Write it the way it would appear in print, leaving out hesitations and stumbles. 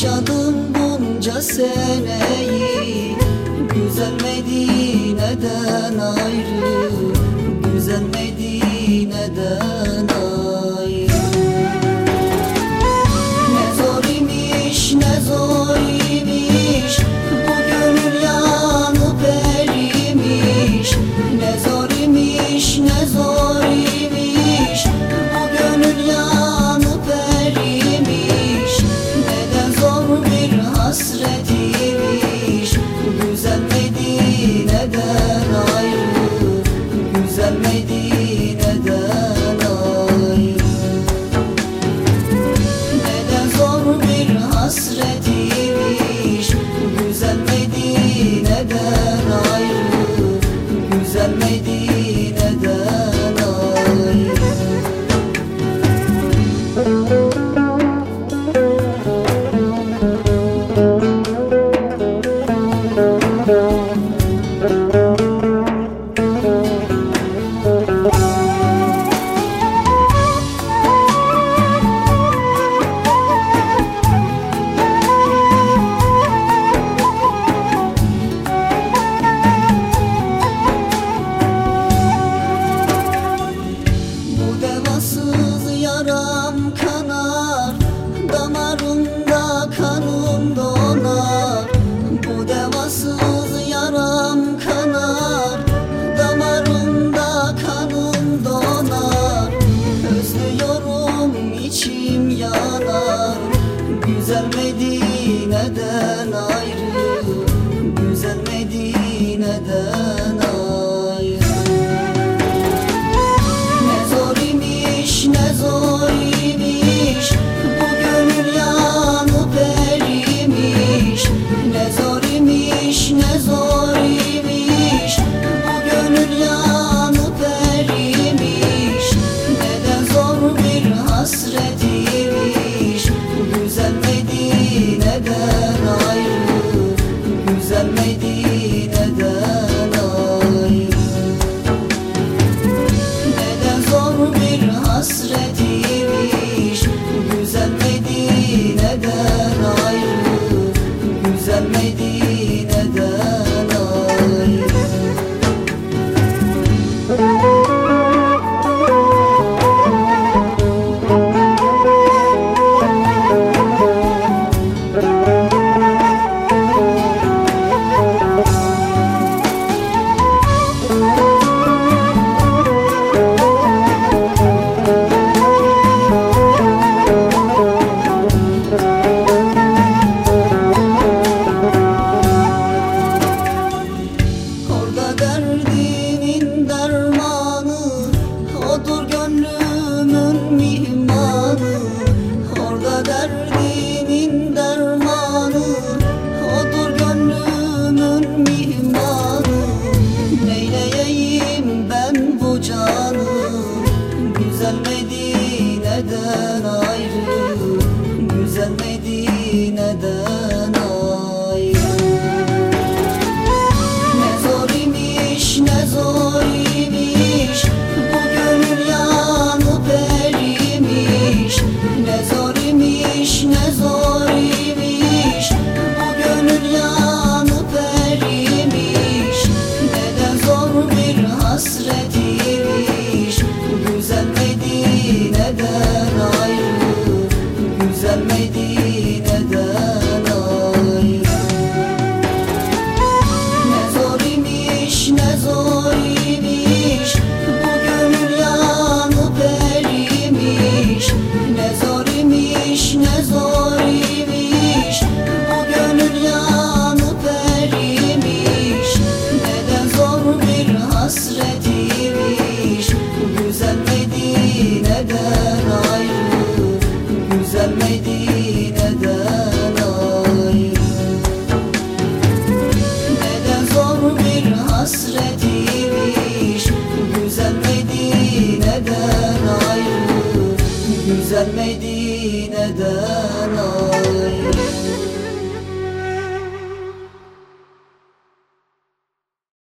yaşadım bunca seneyi, güzel Medine'den ayrı, güzel Medine'den ayrı. Ne zor imiş, ne zor imiş, bu gönül yanıp erimiş. Ne zor imiş, ne zor imiş, bu gönül yanıp erimiş. Neden zor bir hasretiymiş, güzel Medine'den ayrı, güzel Medine'den ayrı. Neden zor bir hasretiymiş, güzel Medine'den ayrı, güzel Medine'den ayrı. Yaram kanar, damarımda kanım donar. Bu devasız yaram kanar, damarımda kanım donar. Özlüyorum, içim yanar, güzel Medine'den ayrı, güzel Medine'den ayrı. Ne zor imiş, bu gönül yanıp erimiş. Ne zor imiş, ne zor imiş, bu gönül yanıp erimiş. Neden zor bir hasretiymiş, güzel Medine'den ayrı, güzel Medine'den ayrı. Neden zor bir hasretiymiş, güzel Medine'den ayrı, güzel Medine'den ayrı. Derdimin dermanı, odur gönlümün mihmanı. Orada derdimin dermanı, odur gönlümün mihmanı. Neyleyeyim ben bu canı, güzel Medine'den ayrı, güzel Medine'den ayrı. Ne zor imiş, bu gönül yanıp erimiş. Ne zor imiş, ne zor imiş, bu gönül yanıp erimiş. Neden zor bir hasretiymiş, güzel Medine'den ayrı, güzel Medine'den ayrı. Ne zor imiş, ne zor imiş, bu gönül yanıp erimiş. Ne zor imiş, ne zor imiş, bu gönül yanıp erimiş. Neden zor bir hasretiymiş, güzel Medine'den ayrı, güzel Medine'den ayrı. Neden zor bir hasret